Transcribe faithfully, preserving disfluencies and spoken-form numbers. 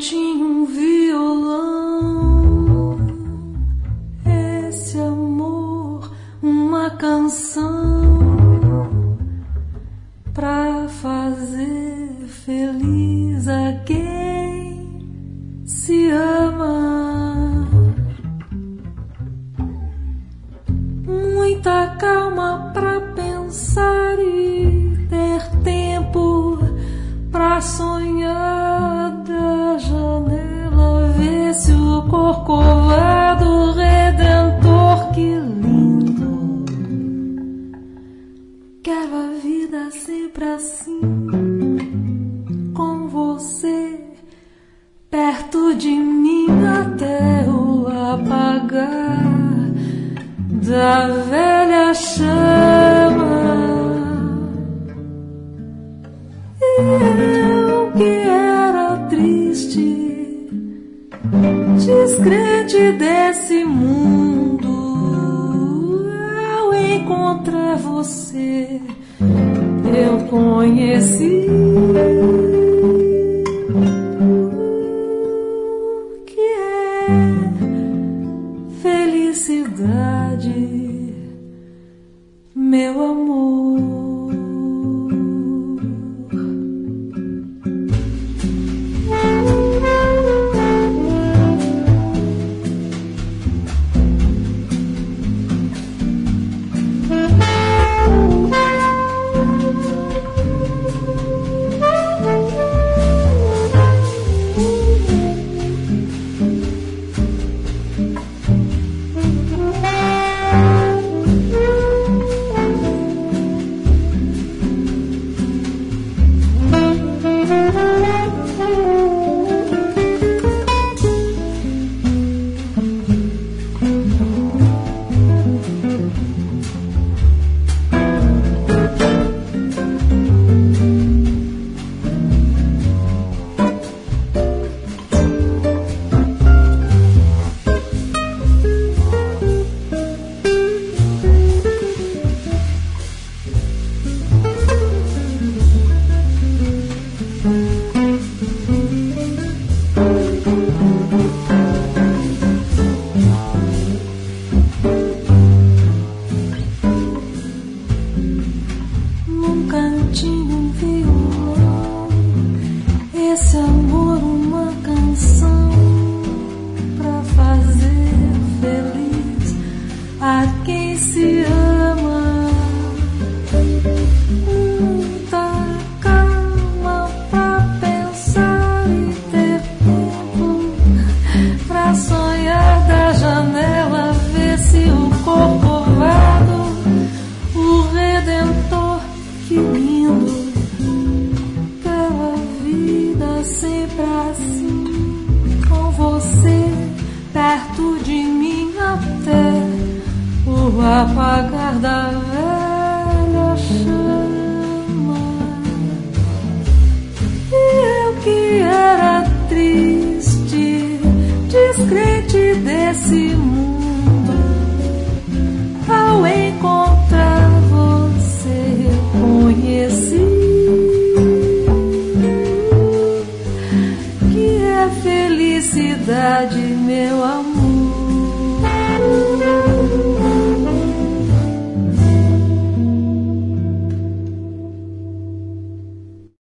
cantinho, um violão, esse amor, uma canção pra fazer feliz a quem se ama. Muita calma pra pensar e ter tempo pra sonhar da janela, ver se o corcovado redentor, que lindo. Quero a vida sempre assim, com você perto de mim até o apagar da velha chama. Eu que era triste, descrente desse mundo, ao encontrar você eu conheci o que é felicidade, meu amor. Apagar da velha